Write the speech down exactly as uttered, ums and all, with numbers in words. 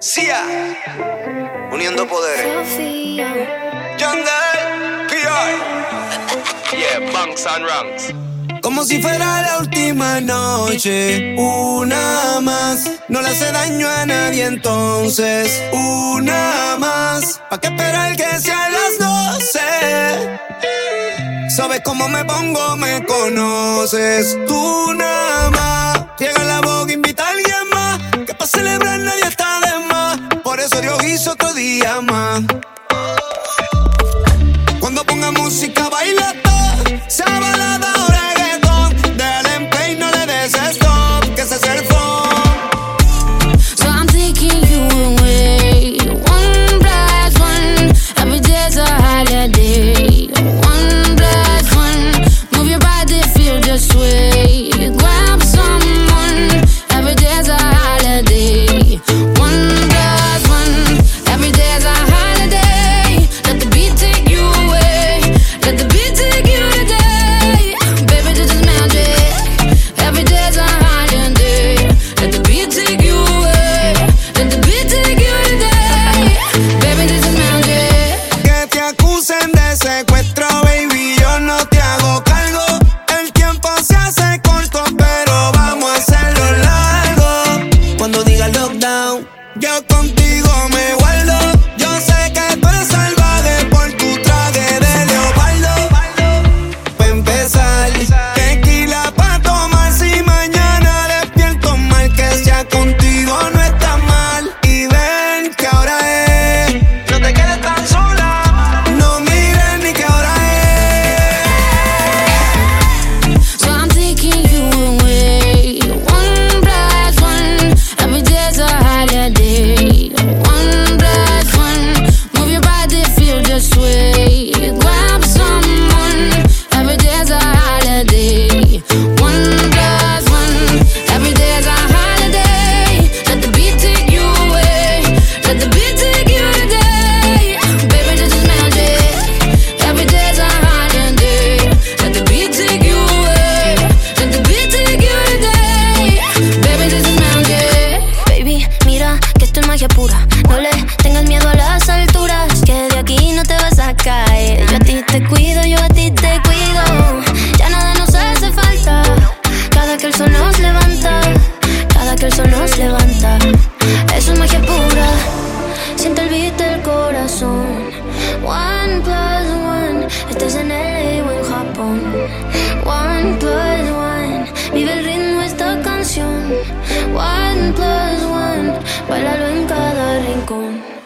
Sia, uniendo poderes. Jungle, P R. Yeah, bunks and ranks. Como si fuera la última noche, una más. No le hace daño a nadie entonces, una más. ¿Pa' qué esperar que sean las doce? Sabes cómo me pongo, me conoces. Tú nada más. Llega la boca, invita a alguien más. Que pa' celebrar nadie está de más. Por eso Dios hizo otro día más. Cuando ponga música, baila todo. Sea balada o reggaetón. Déjale en play, no le des stop. Que ese es el phone. So I'm taking you away. One plus one. Every day's a holiday. One plus one. Move your body, feel the sway. Grab someone. Every day's a holiday. One plus one. Every day's a holiday. Let the beat take you away. Let the beat take you today. Baby, this is magic. Every day's a holiday. Let the beat take you away. Let the beat take you today. Baby, this is magic. Que te acusen de secuestro, baby, yo no te hago cargo. El tiempo se hace corto, pero vamos a hacerlo largo. Cuando diga lockdown, yo contigo me guardo. Yo sé que tú eres salvaje por tu traje de leopardo. Pa' empezar, tequila pa' tomar. Si mañana despierto mal, que sea contigo no está mal. Y ven que ahora es. No te quedes tan sola. No mires ni que ahora es. So I'm taking you away. One plus one. Every day's a holiday. One plus one. Move your body, feel the sway. Grab someone. Every day's a holiday. One plus one. Every day's a holiday. Let the beat take you away. Let the beat take you today. Baby, this is magic. Every day's a holiday. Let the beat take you away. Let the beat take you today. Baby, this is magic. Baby, mira que esto es magia pura. No le tengas miedo a las alturas, que de aquí no te vas a caer. Yo a ti te cuido, yo a ti te cuido. Ya nada nos hace falta. Cada que el sol nos levanta, cada que el sol nos levanta. Eso es magia pura. Siente el beat del corazón. One plus one. Estés en L A o en Japón. One plus one. Vive el ritmo de esta canción. One plus one. Bailalo en cada rincón.